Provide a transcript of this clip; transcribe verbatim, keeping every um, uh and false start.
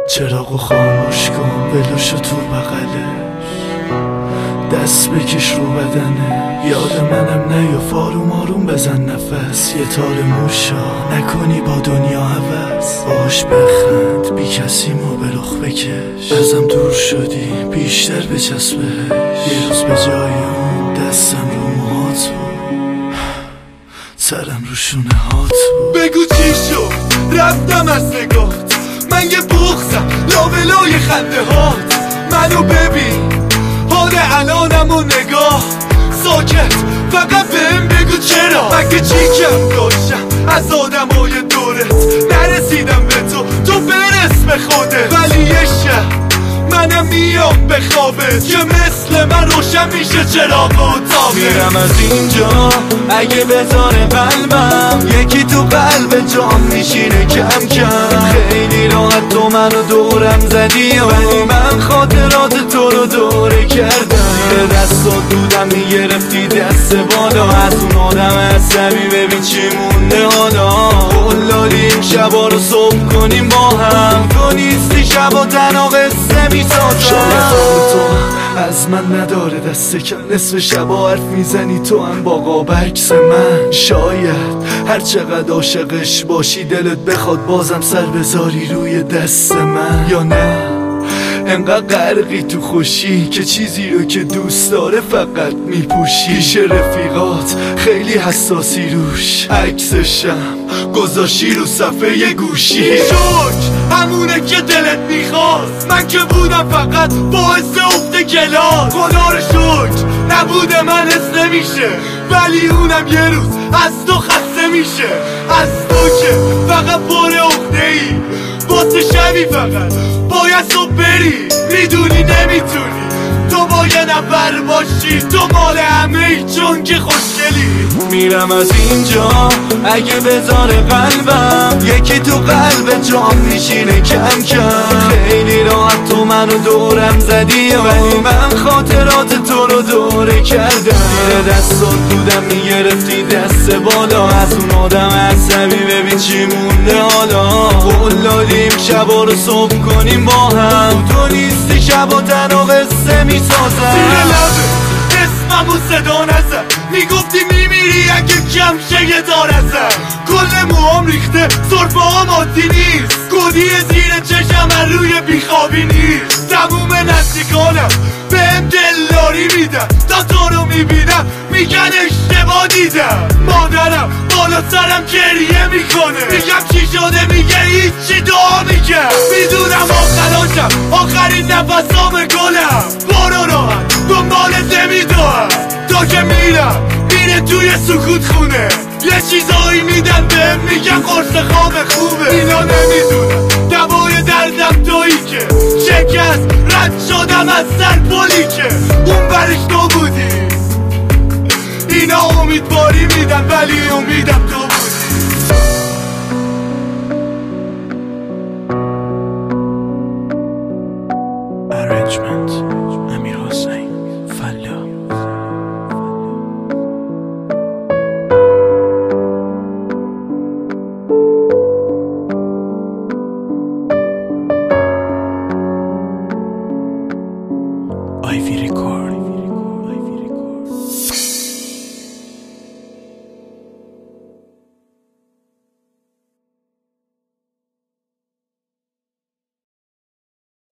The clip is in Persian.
چراغو خاموش کن، بلوشو تو بغلش، دست بکش رو بدنه. یاد منم نیا، فاروم آروم بزن نفس، یه تار موشا نکنی با دنیا عوض. باش بخند، بی کسیمو به رخ بکش، ازم دور شدی بیشتر بچسبه. یه روز به جای اون دستم رو موهات بود، سرم رو شونه هات بود. بگو چی شد رفتم از نگات، من یه بغزم لابلای خنده هات. منو ببین حال الانم و نگاه، ساکت فقط بهم بگو چرا. مگه چی کم داشتم از آدمای دورت، نرسیدم به تو تو برس به خودت. ولی یه شب منم میام به خوابت، که مثل من روشن میشه چراغ و تابت. میرم از اینجا اگه بذاره قلبم، یکی تو قلب جام میشینه کم کم. خیلی راحت تو منو دورم زدی، ولی من خاطرات تو رو دوره کردم. زیر دستات دودم میگرفتی دست بالا، از اون آدم عصبی ببین چی مونده حالا. قلالیم شبا رو صبح کنیم با هم، تو نیستی شبا تنها قصه میسازم. شاید تو از من نداره دست کم، نصف شبا حرف میزنی تو هم با قاب عکس من. شاید هر چقدر عاشقش باشی دلت بخواد بازم سر بذاری روی دست من. یا نه انقدر غرقی تو خوشی که چیزی رو که دوست داره فقط میپوشی. پیش رفیقات خیلی حساسی روش، عکسشم گذاشی رو صفحه گوشی. شک همونه که دلت میخواست، من که بودم فقط باعث افت کلاس. خدا رو شکر نبوده من حس نمیشه، ولی اونم یه روز از تو خسته میشه. از تو که فقط پر عقده ای، واسه شبی فقط باید صبح بری. میدونی نمیتونی تو با یه نفر باشی، تو مال همه ای چون که خوشگلی. میرم از اینجا اگه بذاره قلبم، یکی تو قلب جام میشینه کم کم. خیلی راحت تو منو دورم زدی، ولی من خاطرات تو رو دوره کردم. زیر دستات دودم میگرفتی دست بالا، از اون آدم عصبی ببین چی مونده حالا. قلالیم شبا رو صبح کنیم با هم، تو نیستی شبا تنها قصه میسازم. زیر لبه اسممو صدا نزن، میگفتی میمیری اگه کم شه یه دار ازم. کل موام ریخته سرفه هم عادی نیست، گودی زیر چشم من روی بیخوابی نیست. تموم نزدیکانم بهم دلداری میدن، تا تو رو میبینم میگن اشتباه دیدم. مادرم بالا سرم گریه میکنه، میگم چی شده میگه هیچی دعا میگم. میدونم آخراشم آخرین نفسام گلم، برو راحت دنبالت نمیدونم. تا که میرم میره توی سکوت خونه، یه چیزایی میدن بهم میگن قرص خواب خوبه. اینا نمیدونم دوای دردم تویی که شکست رد شدم از سر پلی که اون برش تو بودی. اینا امیدواری میدن ولی امیدم تو بودی. Arrangement